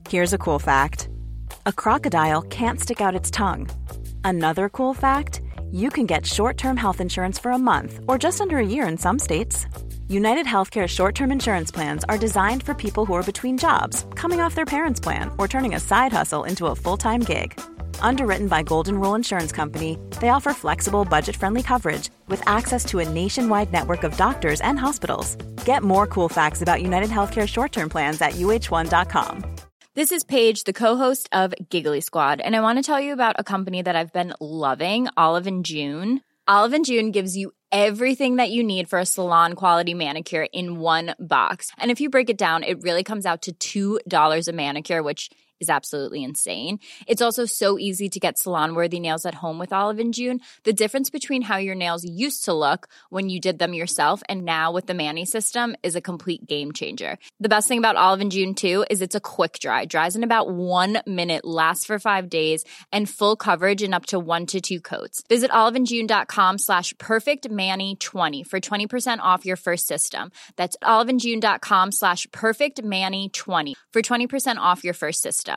Here's a cool fact. A crocodile can't stick out its tongue. Another cool fact, you can get short-term health insurance for a month or just under a year in some states. United Healthcare short-term insurance plans are designed for people who are between jobs, coming off their parents' plan, or turning a side hustle into a full-time gig. Underwritten by Golden Rule Insurance Company, they offer flexible, budget-friendly coverage with access to a nationwide network of doctors and hospitals. Get more cool facts about United Healthcare short-term plans at uh1.com. This is Paige, the co-host of Giggly Squad, and I want to tell you about a company that I've been loving, Olive & June. Olive & June gives you everything that you need for a salon-quality manicure in one box. And if you break it down, it really comes out to $2 a manicure, which is absolutely insane. It's also so easy to get salon-worthy nails at home with Olive & June. The difference between how your nails used to look when you did them yourself and now with the Mani system is a complete game changer. The best thing about Olive & June, too, is it's a quick dry. Dries in about 1 minute, lasts for 5 days, and full coverage in up to 1 to 2 coats. Visit oliveandjune.com/perfectmani20 for 20% off your first system. That's oliveandjune.com/perfectmani20 for 20% off your first system.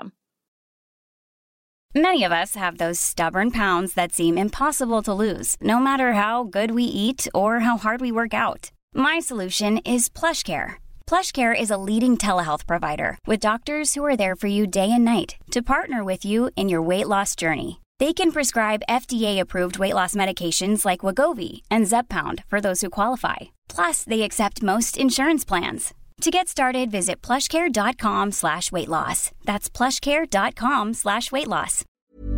Many of us have those stubborn pounds that seem impossible to lose, no matter how good we eat or how hard we work out. My solution is PlushCare. PlushCare is a leading telehealth provider with doctors who are there for you day and night to partner with you in your weight loss journey. They can prescribe FDA-approved weight loss medications like Wegovy and Zepbound for those who qualify. Plus, they accept most insurance plans. To get started, visit plushcare.com/weightloss. That's plushcare.com/weightloss.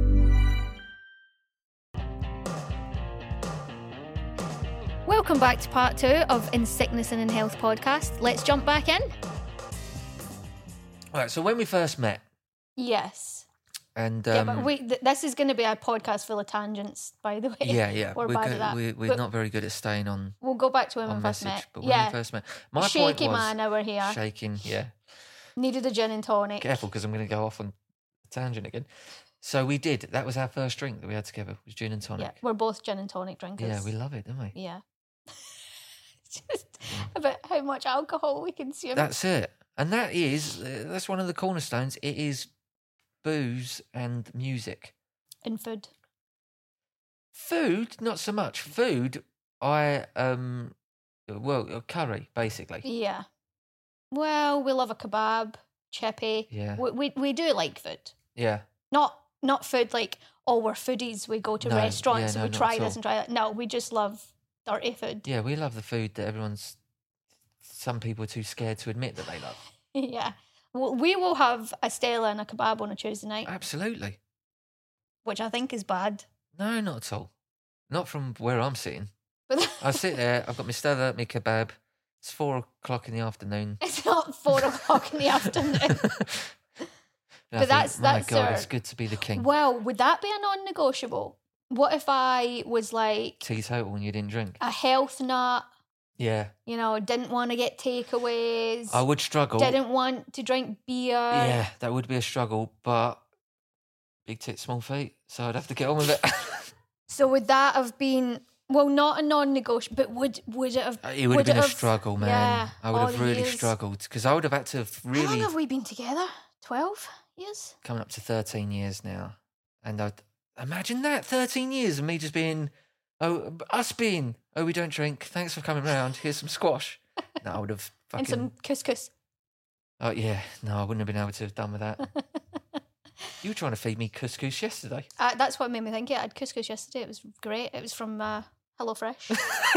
Welcome back to part 2 of In Sickness and in Health podcast. Let's jump back in. All right, so when we first met, Yes. and But this is going to be a podcast full of tangents, by the way. yeah, We're bad at that. we're not very good at staying on. We'll go back to when on we first message, met. but when we first met, my Shaky point was man over here. shaking. Yeah, Needed a gin and tonic. careful because I'm going to go off on a tangent again. So we did. That was our first drink that we had together. Was gin and tonic. Yeah, we're both gin and tonic drinkers. Yeah, we love it, don't we? Yeah. Just about how much alcohol we consume. That's it, and that's one of the cornerstones. It is booze and music. And food. Food, not so much. Food, curry basically. Yeah. Well, we love a kebab, chippy. Yeah. We do like food. Yeah. Not food like, oh, we're foodies. We go to No, restaurants yeah, and no, we not try at this all. and try that. No, we just love dirty food. Yeah, we love the food that some people are too scared to admit that they love. Yeah. Well, we will have a Stella and a kebab on a Tuesday night, Absolutely. which I think is bad. No, not at all. Not from where I'm sitting. But I sit there, I've got my Stella, my kebab. It's 4:00 in the afternoon. it's not 4:00 in the afternoon. And But I think, my that's God, our- it's good to be the king. Well, would that be a non-negotiable? What if I was like Teetotal and you didn't drink. a health nut, Yeah. didn't want to get takeaways, I would struggle. didn't want to drink beer. Yeah, that would be a struggle, but big tit, small feet, so I'd have to get on with it. So would that have been, well, not a non-negotiable, but would it have... It would have been a have- struggle, man. Yeah, I would all have the really years. struggled because I would have had to have How long really have we been together? 12 years? coming up to 13 years now. And I'd imagine that 13 years of me just being, we don't drink. Thanks for coming round. Here's some squash. No, I would have fucking. And some couscous. Oh, yeah. No, I wouldn't have been able to have done with that. You were trying to feed me couscous yesterday. That's what made me think it. I had couscous yesterday. It was great. It was from HelloFresh.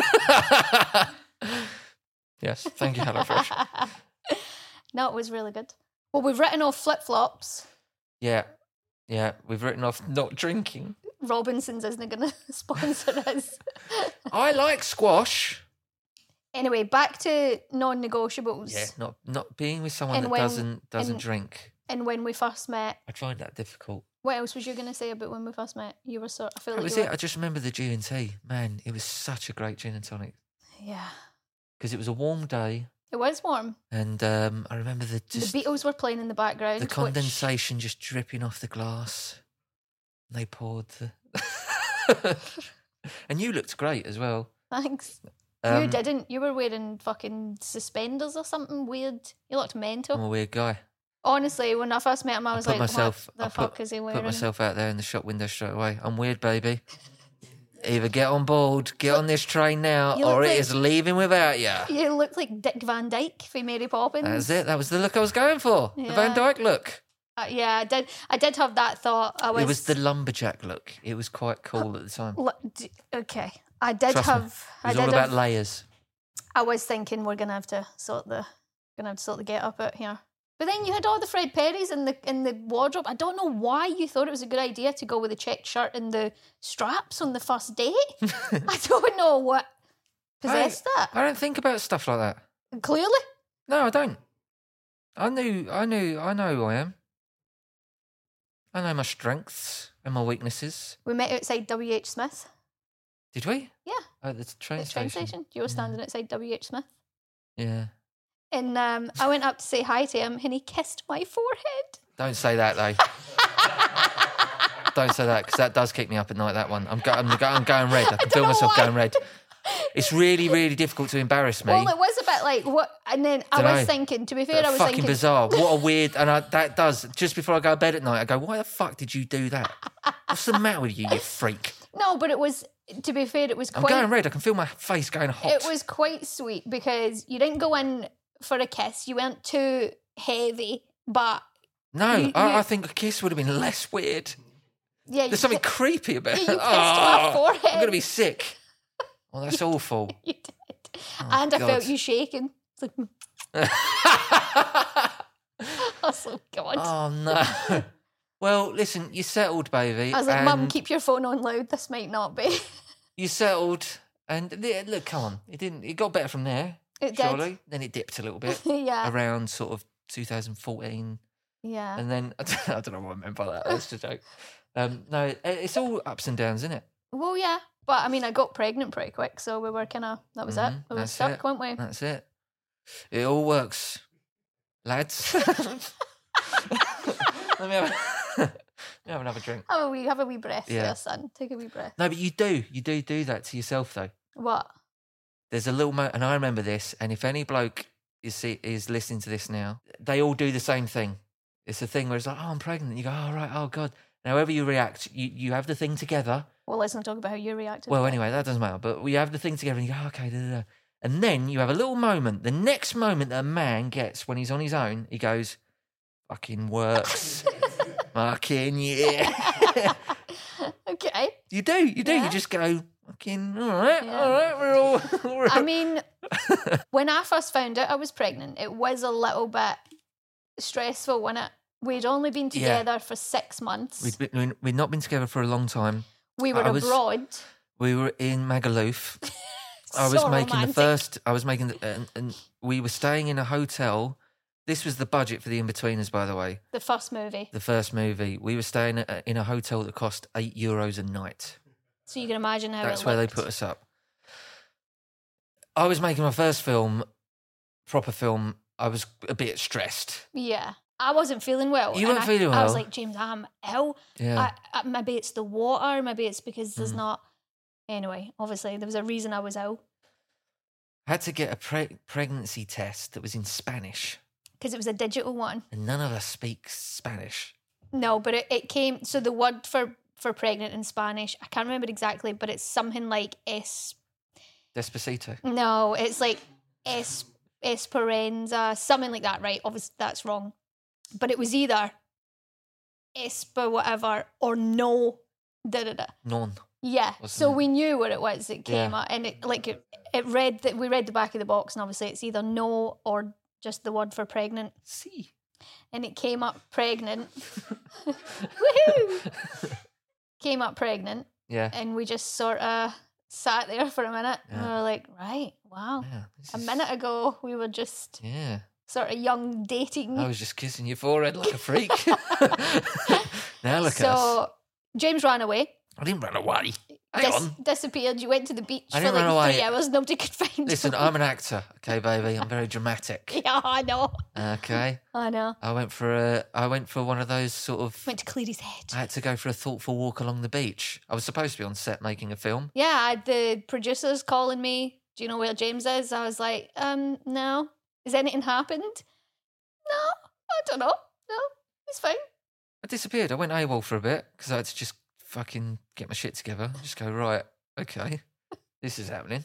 Yes, thank you, HelloFresh. No, it was really good. Well, we've written off flip-flops. Yeah, we've written off not drinking. Robinson's isn't going to sponsor us. I like squash. Anyway, back to non-negotiables. Yeah, not being with someone And that when- doesn't and- drink. And when we first met, I'd find that difficult. what else was you going to say about when we first met? You were sort of... I feel That like was you it. were... I just remember the G&T. Man, it was such a great gin and tonic. Yeah. Because it was a warm day. It was warm. And I remember The Beatles were playing in the background. the condensation just dripping off the glass. And they poured the... And you looked great as well. Thanks. You didn't. You were wearing fucking suspenders or something weird. You looked mental. I'm a weird guy. Honestly, when I first met him, I was like, what the fuck is he wearing? Put myself out there in the shop window straight away. I'm weird, baby. Either get on board, get on this train now, or it is leaving without you. You look like Dick Van Dyke for Mary Poppins. That's it. That was the look I was going for. Yeah. The Van Dyke look. Yeah, I did have that thought. It was the lumberjack look. It was quite cool at the time. Okay. I did Trust have... me. It was all about layers. I was thinking we're going to have to sort the get-up out here. But then you had all the Fred Perrys in the wardrobe. I don't know why you thought it was a good idea to go with a checked shirt and the straps on the first date. I don't know what possessed that. I don't think about stuff like that. Clearly. No, I don't. I know who I am. I know my strengths and my weaknesses. We met outside W.H. Smith. Did we? Yeah. At the train station. You were standing outside W.H. Smith. Yeah. And I went up to say hi to him and he kissed my forehead. Don't say that, though. Don't say that, because that does keep me up at night, that one. I'm going red. I can feel myself going red. It's really, really difficult to embarrass me. Well, it was a bit like, what? And then I was thinking, to be fair, I was thinking... fucking bizarre. What a weird... And that does, just before I go to bed at night, I go, why the fuck did you do that? What's the matter with you, you freak? No, but it was... To be fair, it was quite... I'm going red. I can feel my face going hot. It was quite sweet because you didn't go in for a kiss. You weren't too heavy, but... No, I think a kiss would have been less weird. Yeah, there's something creepy about it. You kissed my forehead. I'm going to be sick. Oh, that's awful. You did. And I felt you shaking. It's like... Oh, God. Oh, no. Well, listen, you settled, baby. I was like, Mum, keep your phone on loud. This might not be. You settled, and look, come on. It got better from there. It surely. did. Then it dipped a little bit. Yeah. Around sort of 2014. Yeah. And then, I don't know what I meant by that. That's a joke. No, it's all ups and downs, isn't it? Well, yeah. But, I mean, I got pregnant pretty quick, so we were kind of, that was it. We were stuck, weren't we? That's it. It all works, lads. Let me have another drink. Have a wee breath there, son. Take a wee breath. No, but you do that to yourself, though. What? There's a little and I remember this, and if any bloke is listening to this now, they all do the same thing. It's a thing where it's like, oh, I'm pregnant. You go, oh, right, oh, God. And however you react, you have the thing together. Well, let's not talk about how you reacted. Well, anyway, that doesn't matter. But we have the thing together and you go, okay, da, da, da. And then you have a little moment. The next moment that a man gets when he's on his own, he goes, fucking works. Fucking yeah. Okay. You do. Yeah. You just go, fucking, all right, we're all right. I mean, when I first found out I was pregnant, it was a little bit stressful when we'd only been together for 6 months. We'd not been together for a long time. We were abroad. We were in Magaluf. I was making and we were staying in a hotel. This was the budget for The Inbetweeners, by the way. The first movie. We were staying in a hotel that cost €8 a night. So you can imagine how That's where they put us up. I was making my first film, proper film. I was a bit stressed. Yeah. I wasn't feeling well. You weren't feeling well? I was like, James, I'm ill. Yeah. Maybe it's the water. Maybe it's because there's not... Anyway, obviously, there was a reason I was ill. I had to get a pregnancy test that was in Spanish. Because it was a digital one. And none of us speak Spanish. No, but it came... So the word for pregnant in Spanish, I can't remember exactly, but it's something like Despacito. No, it's like Esperanza, something like that, right? Obviously, that's wrong. But it was either Espa whatever or no da-da-da. Non. Yeah, so we knew what it was that came up. And it read that we read the back of the box, and obviously it's either no or just the word for pregnant. See. And it came up pregnant. Woohoo! Came up pregnant. Yeah. And we just sort of sat there for a minute and we were like, right, wow. Yeah, a minute ago we were just sort of young dating. I was just kissing your forehead like a freak. Now look at us. So James ran away. I didn't run away. Disappeared. You went to the beach for like 3 hours. Nobody could find you. Listen, I'm an actor, okay, baby. I'm very dramatic. Yeah, I know. Okay. I know. I went for one of those sort of... Went to Cleary's Head. I had to go for a thoughtful walk along the beach. I was supposed to be on set making a film. Yeah, the producers calling me. Do you know where James is? I was like, no. Has anything happened? No, I don't know. No, he's fine. I disappeared. I went AWOL for a bit because I had to just fucking get my shit together. Just go, right, okay, this is happening.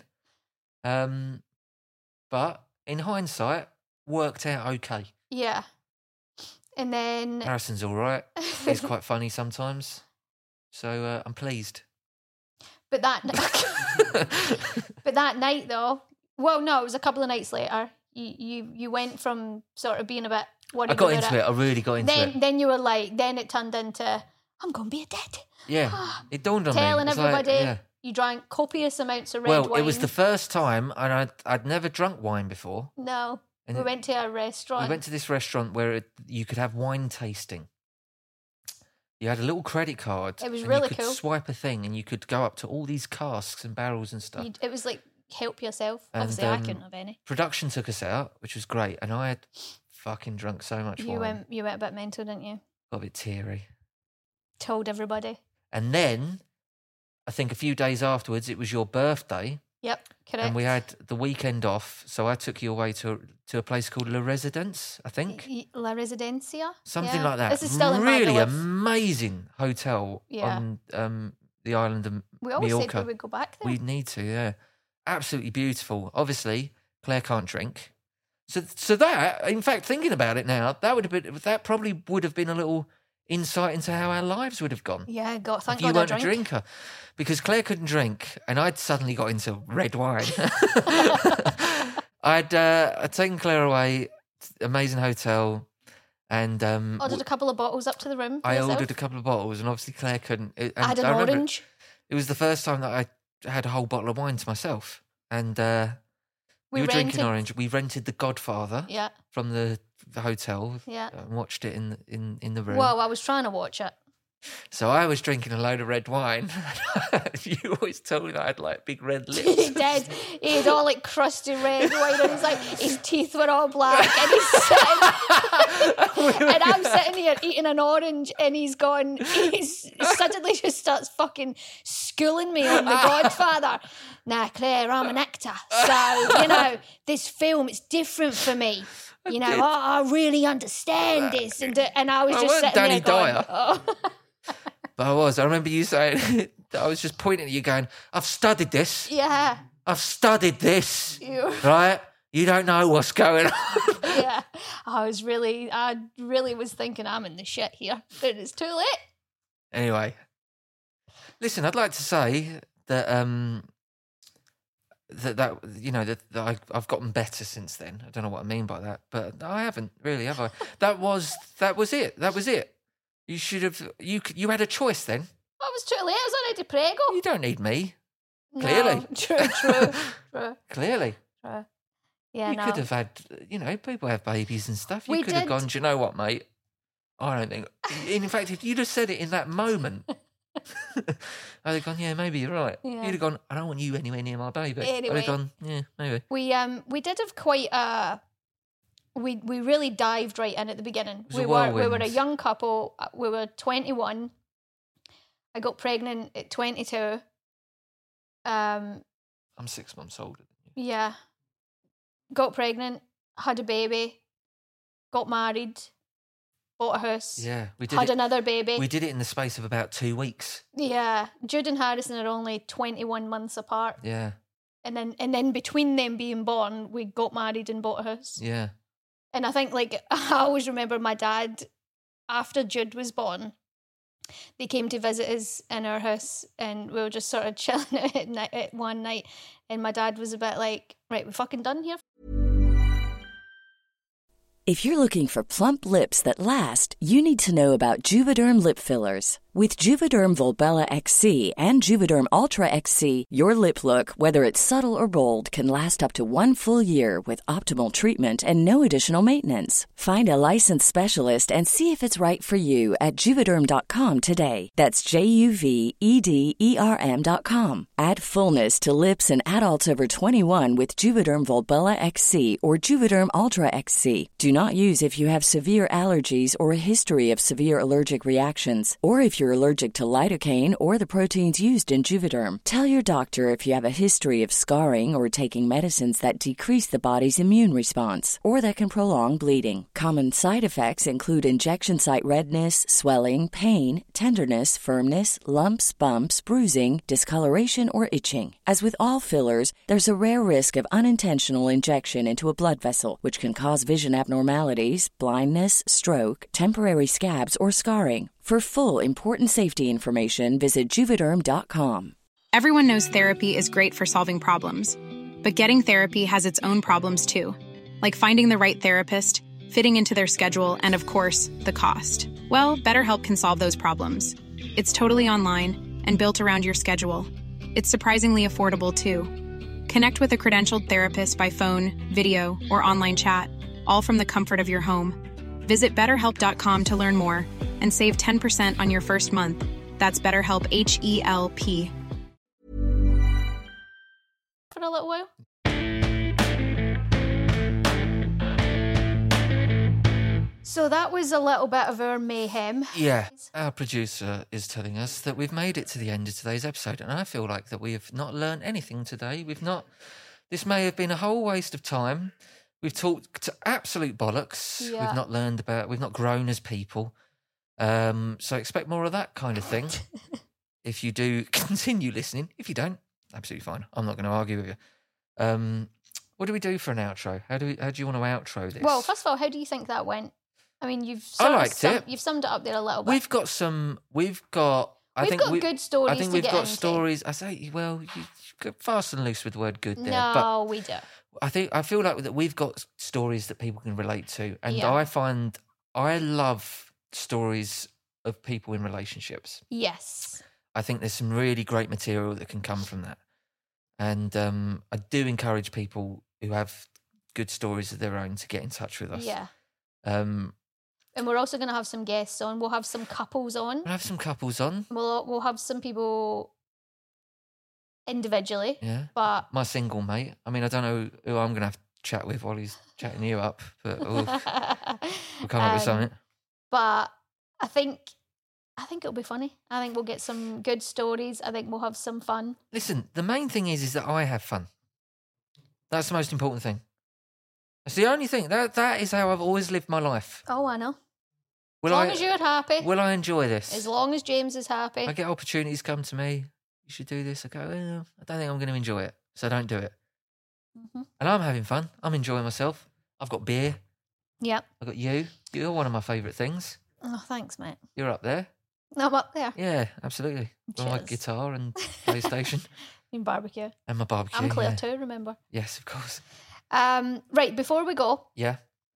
But in hindsight, worked out okay. Yeah. And then... Harrison's all right. He's quite funny sometimes. So I'm pleased. But that night, though... Well, no, it was a couple of nights later. You went from sort of being a bit worried. I got into it. I really got into it. Then you were like... Then it turned into, I'm going to be a dad. Yeah. It dawned on me. Telling everybody... Like, yeah. You drank copious amounts of red wine. Well, it was the first time, and I'd never drunk wine before. No. And we went to a restaurant. We went to this restaurant where you could have wine tasting. You had a little credit card. It was really cool. You could swipe a thing, and you could go up to all these casks and barrels and stuff. It was like, help yourself. And, obviously, I couldn't have any. Production took us out, which was great, and I had fucking drunk so much wine. You went a bit mental, didn't you? Got a bit teary. Told everybody. And then... I think a few days afterwards, it was your birthday. Yep, correct. And we had the weekend off, so I took you away to a place called La Residence, I think. La Residencia? Something like that. This is still in really Magaluf. Amazing hotel on the island of We always Mallorca. said we would go back there. We need to, yeah. Absolutely beautiful. Obviously, Claire can't drink. So that, in fact, thinking about it now, that probably would have been a little insight into how our lives would have gone. Yeah, thank if you God weren't I a drank. drinker. Because Claire couldn't drink, and I'd suddenly got into red wine. I'd taken Claire away, amazing hotel, and ordered a couple of bottles up to the room. I ordered a couple of bottles, and obviously Claire couldn't. I had an orange. It was the first time that I had a whole bottle of wine to myself, and you were drinking orange. We rented The Godfather from the hotel, and watched it in the room. Well, I was trying to watch it. So I was drinking a load of red wine. You always told me that I had like big red lips. He did. He had all like crusty red wine, and his teeth were all black, and he's sitting, and I'm sitting here eating an orange, and he suddenly just starts fucking schooling me on The Godfather. Nah, Claire, I'm an actor, so this film, it's different for me. I really understand this, and I was just sitting Danny there going, Dyer. oh. But I remember you saying, I was just pointing at you going, I've studied this. Yeah. I've studied this. Right? You don't know what's going on. Yeah. I really was thinking I'm in the shit here, but it's too late. Anyway. Listen, I'd like to say that I've gotten better since then. I don't know what I mean by that, but I haven't really, have I? That was it. That was it. You should have. You had a choice then. I was too late. I was already prego. You don't need me. No, Clearly. True. Clearly. True. Yeah, you could have had. People have babies and stuff. You We could have did. gone. Do you know what, mate? I don't think. In fact, if you'd have said it in that moment, I'd have gone. Yeah, maybe you're right. Yeah. You'd have gone. I don't want you anywhere near my baby. Anyway. I'd have gone. Yeah, maybe. We did have quite a. We really dived right in at the beginning. was a We were a whirlwind. young couple. We were 21. I got pregnant at 22. I'm 6 months older than you. Yeah. Got pregnant, had a baby, got married, bought a house. Yeah, we did. Had another baby. We did it in the space of about 2 weeks. Yeah. Jude and Harrison are only 21 months apart. Yeah, And then between them being born, we got married and bought a house. yeah. And I think, I always remember my dad, after Jude was born, they came to visit us in our house, and we were just sort of chilling at one night, and my dad was a bit like, right, we fucking done here? If you're looking for plump lips that last, you need to know about Juvederm lip fillers. With Juvederm Volbella XC and Juvederm Ultra XC, your lip look, whether it's subtle or bold, can last up to 1 full year with optimal treatment and no additional maintenance. Find a licensed specialist and see if it's right for you at Juvederm.com today. That's JUVEDERM.com. Add fullness to lips in adults over 21 with Juvederm Volbella XC or Juvederm Ultra XC. Do not use if you have severe allergies or a history of severe allergic reactions, or if if you're allergic to lidocaine or the proteins used in Juvederm. Tell your doctor if you have a history of scarring or taking medicines that decrease the body's immune response or that can prolong bleeding. Common side effects include injection site redness, swelling, pain, tenderness, firmness, lumps, bumps, bruising, discoloration, or itching. As with all fillers, there's a rare risk of unintentional injection into a blood vessel, which can cause vision abnormalities, blindness, stroke, temporary scabs, or scarring. For full, important safety information, visit Juvederm.com. Everyone knows therapy is great for solving problems, but getting therapy has its own problems too, like finding the right therapist, fitting into their schedule, and of course, the cost. Well, BetterHelp can solve those problems. It's totally online and built around your schedule. It's surprisingly affordable too. Connect with a credentialed therapist by phone, video, or online chat, all from the comfort of your home. Visit BetterHelp.com to learn more and save 10% on your first month. That's BetterHelp, H-E-L-P. For a little while. So that was a little bit of our mayhem. Yeah, our producer is telling us that we've made it to the end of today's episode, and I feel like that we have not learned anything today. This may have been a whole waste of time. We've talked to absolute bollocks. Yeah. We've not grown as people. So expect more of that kind of thing. If you do, continue listening. If you don't, absolutely fine. I'm not going to argue with you. What do we do for an outro? How do you want to outro this? Well, first of all, how do you think that went? I mean, you've it. summed it up there a little bit. We've got good stories. I think to we've get got into. stories. I say, well, you go fast and loose with the word good there. No, but we do. I feel like that we've got stories that people can relate to, and Yeah. I love stories of people in relationships. Yes. I think there's some really great material that can come from that, and I do encourage people who have good stories of their own to get in touch with us. Yeah. And And we're also going to have some guests on. We'll have some couples on. we'll have some couples on. We'll have some people individually. Yeah. But My single mate. I mean, I don't know who I'm going to have to chat with while he's chatting you up, but we'll come up with something. But I think it'll be funny. I think we'll get some good stories. I think we'll have some fun. Listen, the main thing is that I have fun. That's the most important thing. That's the only thing. That is how I've always lived my life. Oh, I know. Will As long as you're happy. Will I enjoy this? As long as James is happy. I get opportunities come to me. You should do this. I go, I don't think I'm going to enjoy it, so I don't do it. Mm-hmm. And I'm having fun. I'm enjoying myself. I've got beer. Yep. I've got you. You're one of my favourite things. Oh, thanks, mate. You're up there. I'm up there. Yeah, absolutely. With my Cheers. guitar and PlayStation In barbecue. and my barbecue. I'm Claire yeah. too, remember? Yes, of course. Right, before we go, Yeah.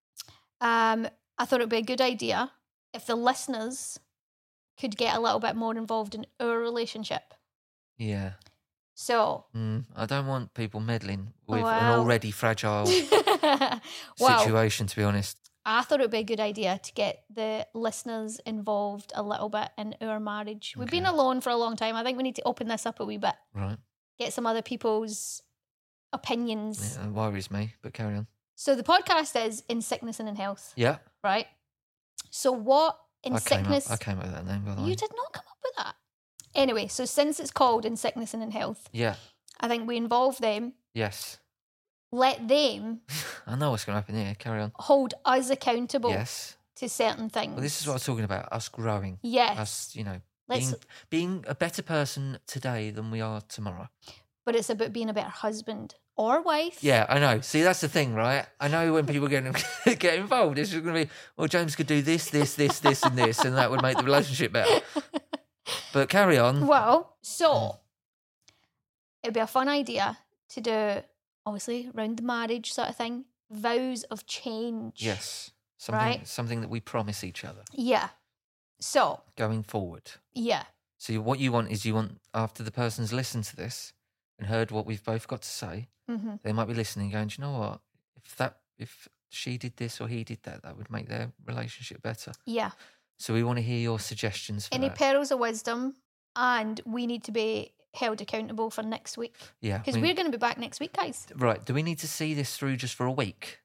I thought it would be a good idea if the listeners could get a little bit more involved in our relationship. Yeah. So, I don't want people meddling with an Well. already fragile well, situation, to be honest. I thought it would be a good idea to get the listeners involved a little bit in our marriage. We've been alone for a long time. I think we need to open this up a wee bit, Right. get some other people's opinions. Yeah, it worries me, but carry on. So the podcast is In Sickness and in Health, Yeah. right? So what in I sickness... came up with that name, by the way. You did not come up with that. Anyway, so since it's called In Sickness and in Health, Yeah. I think we involve them, Yes. let them I know what's going to happen here. Carry on. hold us accountable Yes. to certain things. Well, this is what I was talking about. Us growing. Yes. Us, Let's- being a better person today than we are tomorrow. But it's about being a better husband or wife. Yeah, I know. See, that's the thing, right? I know when people get involved, it's just going to be, well, James could do this, and this, and that would make the relationship better. But carry on. Well, so it'd be a fun idea to do, obviously, around the marriage sort of thing, vows of change. Yes. Right. Something that we promise each other Yeah. So, going forward. yeah. So what you want is after the person's listened to this and heard what we've both got to say, Mm-hmm. they might be listening going, do you know what? If she did this or he did that, that would make their relationship better. Yeah. So we want to hear your suggestions for Any that. pearls of wisdom, and we need to be held accountable for next week. Yeah. Because we're going to be back next week, guys. Right. Do we need to see this through just for a week?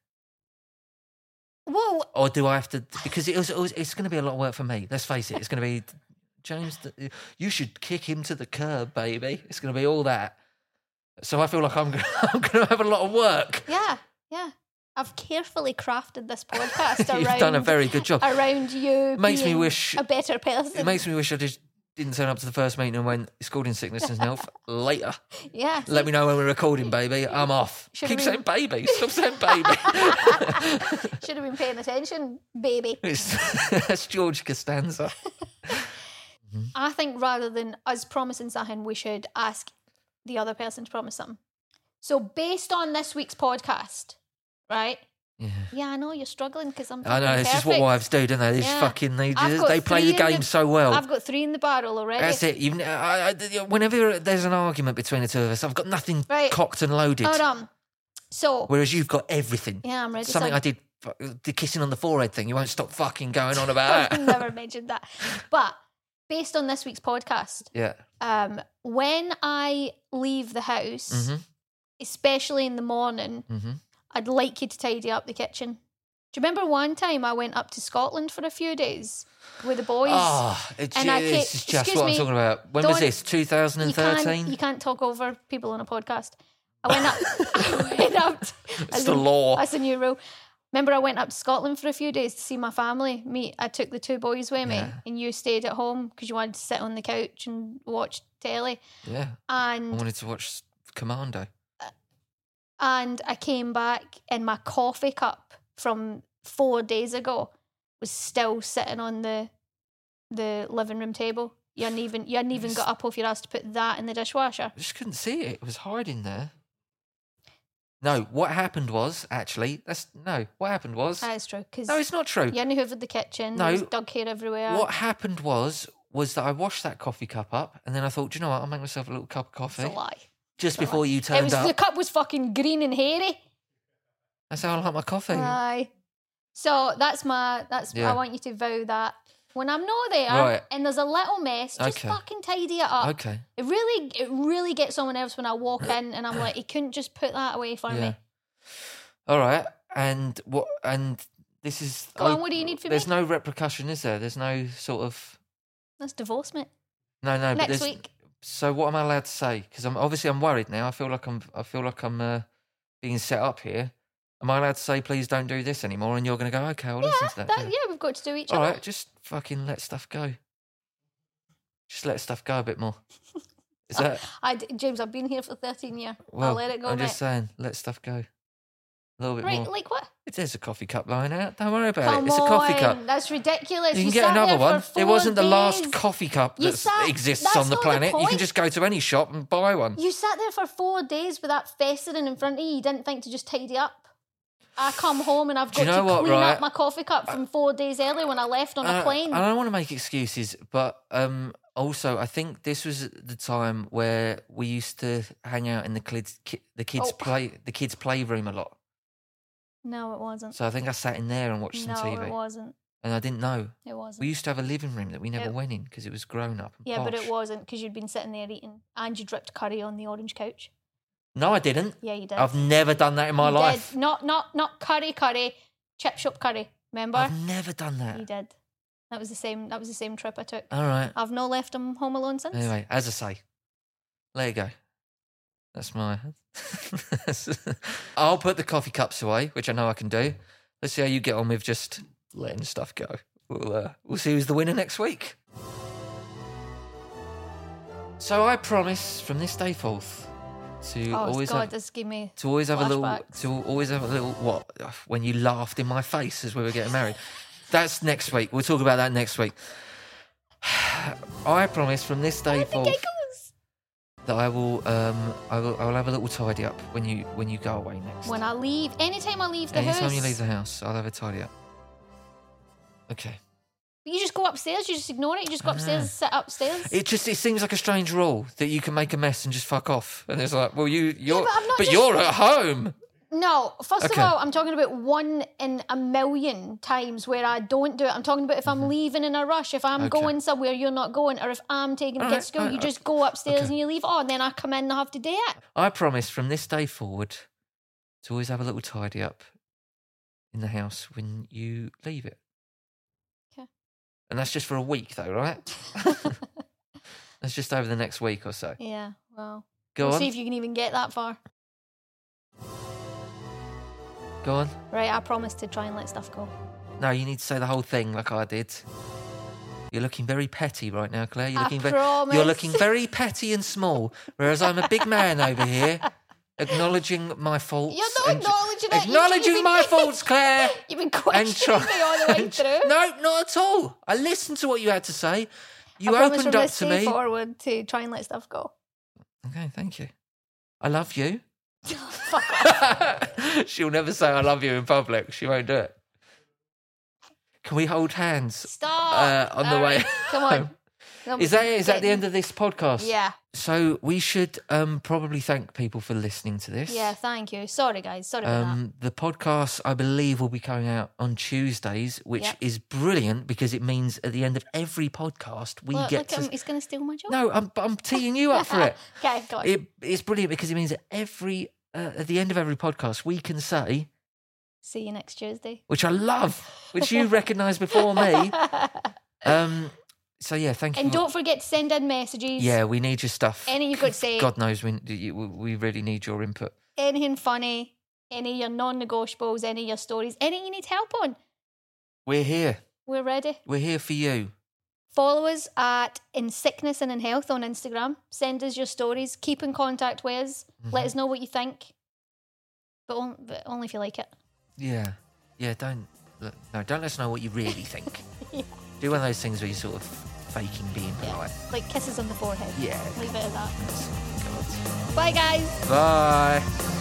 Well, Or do I have to, because it's going to be a lot of work for me. Let's face it. It's going to be, James, you should kick him to the curb, baby. It's going to be all that. So I feel like I'm going to have a lot of work. Yeah. I've carefully crafted this podcast around... You've done a very good job. Around you makes being me wish a better person. It makes me wish I just didn't turn up to the first meeting and went, it's called in sickness and health. Later. Yeah. Let me know when we're recording, baby. I'm off. Keep saying baby. Stop saying baby. Should have been paying attention, baby. That's George Costanza. I think rather than us promising something, we should ask the other person to promise something. So based on this week's podcast, right? Yeah, I know you're struggling because I'm. I know it's just what wives do, don't they? They just fucking they play the game so well. I've got 3 in the barrel already. That's it. Whenever there's an argument between the two of us, I've got nothing cocked and loaded. Hold on. So whereas you've got everything. Yeah, I'm ready. Something I did, the kissing on the forehead thing. You won't stop fucking going on about that. I've never mentioned that. But based on this week's podcast, when I leave the house, especially in the morning. I'd like you to tidy up the kitchen. Do you remember one time I went up to Scotland for a few days with the boys? This is just what I'm talking about. When was this? 2013? You can't talk over people on a podcast. I went up. It's the law. That's a new rule. Remember, I went up to Scotland for a few days to see my family. I took the 2 boys with me, and you stayed at home because you wanted to sit on the couch and watch telly. Yeah. And I wanted to watch Commando. And I came back and my coffee cup from 4 days ago was still sitting on the living room table. You hadn't even got up off your ass to put that in the dishwasher. I just couldn't see it. It was hiding there. No, what happened was, actually, what happened was... That is true. No, it's not true. You hadn't hoovered the kitchen. No. There was dog hair everywhere. What happened was that I washed that coffee cup up and then I thought, do you know what, I'll make myself a little cup of coffee. It's a lie. Just before you turned up. The cup was fucking green and hairy. That's how I like my coffee. Aye. So I want you to vow that when I'm not there and there's a little mess, just fucking tidy it up. Okay. It really gets on my nerves when I walk in and I'm like, he couldn't just put that away for me. All right. And this is... Go on, what do you need from me? There's no repercussion, is there? There's no sort of... That's divorce, mate. No. Next week. So what am I allowed to say? Because I'm worried now. I feel like I'm being set up here. Am I allowed to say, please don't do this anymore? And you're going to go, okay, I'll listen to that. Yeah, we've got to do each other. other. All right, just fucking let stuff go. Just let stuff go a bit more. Is that... James, I've been here for 13 years. Well, I'll let it go, I'm just saying, let stuff go. A little bit more. Right, like what? There's a coffee cup lying out. Don't worry about it. It's a coffee cup. That's ridiculous. You can get another one. It wasn't the last coffee cup that exists on the planet. You can just go to any shop and buy one. You sat there for 4 days with that festering in front of you. You didn't think to just tidy up. I come home and I've got to clean up my coffee cup from 4 days earlier when I left on a plane. I don't want to make excuses, but also I think this was the time where we used to hang out in the kids' playroom a lot. No, it wasn't. So I think I sat in there and watched some TV. No, it wasn't. And I didn't know. It wasn't. We used to have a living room that we never went in because it was grown up and posh. But it wasn't because you'd been sitting there eating and you dripped curry on the orange couch. No, I didn't. Yeah, you did. I've never done that in my life. Not curry, chip shop curry. Remember? I've never done that. You did. That was the same trip I took. All right. I've not left him home alone since. Anyway, as I say, let it go. That's my... I'll put the coffee cups away, which I know I can do. Let's see how you get on with just letting stuff go. We'll see who's the winner next week. So I promise from this day forth to always have a little what when you laughed in my face as we were getting married. That's next week. We'll talk about that next week. I promise from this day forth that I will have a little tidy up when you go away next. When I leave, anytime I leave the house. Anytime you leave the house, I'll have a tidy up. Okay. But you just go upstairs, you just ignore it, you just go upstairs and sit upstairs. It seems like a strange rule that you can make a mess and just fuck off. And it's like, well, you're at home. No, first of all, I'm talking about 1 in a million times where I don't do it. I'm talking about if I'm leaving in a rush, if I'm going somewhere you're not going, or if I'm taking the kids to school, you just go upstairs and you leave. Oh, and then I come in and I have to do it. I promise from this day forward to always have a little tidy up in the house when you leave it. Okay. And that's just for a week, though, right? That's just over the next week or so. Yeah, well. Go we'll on. see if you can even get that far. Go on. Right, I promise to try and let stuff go. No, you need to say the whole thing like I did. You're looking very petty right now, Claire. You're looking promise. You're looking very petty and small, whereas I'm a big man over here, acknowledging my faults. You're not acknowledging it. Acknowledging my faults, Claire. You've been questioning me all the way through. No, not at all. I listened to what you had to say. You I promise opened from up this to day me. forward to try and let stuff go. Okay, thank you. I love you. Fuck off. She'll never say I love you in public. She won't do it. Can we hold hands? Stop. On the All way right, come on. home? Is that the end of this podcast? Yeah. So we should probably thank people for listening to this. Yeah, thank you. Sorry, guys. Sorry about that. The podcast, I believe, will be coming out on Tuesdays, which Yep. is brilliant because it means at the end of every podcast we Look, get look to. at him. He's going to steal my job. No, I'm teeing you up for it. Okay, go on. It's brilliant because it means that at the end of every podcast we can say, See you next Tuesday. which I love, which you recognise before me. So yeah, thank you. And don't forget to send in messages. Yeah, we need your stuff. Any you've got to say. God knows we really need your input. Anything funny. Any of your non-negotiables. Any of your stories. Any you need help on. We're here. We're ready. We're here for you. Follow us at In Sickness and in Health on Instagram. Send us your stories. Keep in contact with us. Let us know what you think. But only if you like it. Yeah. Don't let us know what you really think. Yeah. Do one of those things where you're sort of faking being polite. Like kisses on the forehead. Yeah. Leave it at that. God. Bye, guys. Bye.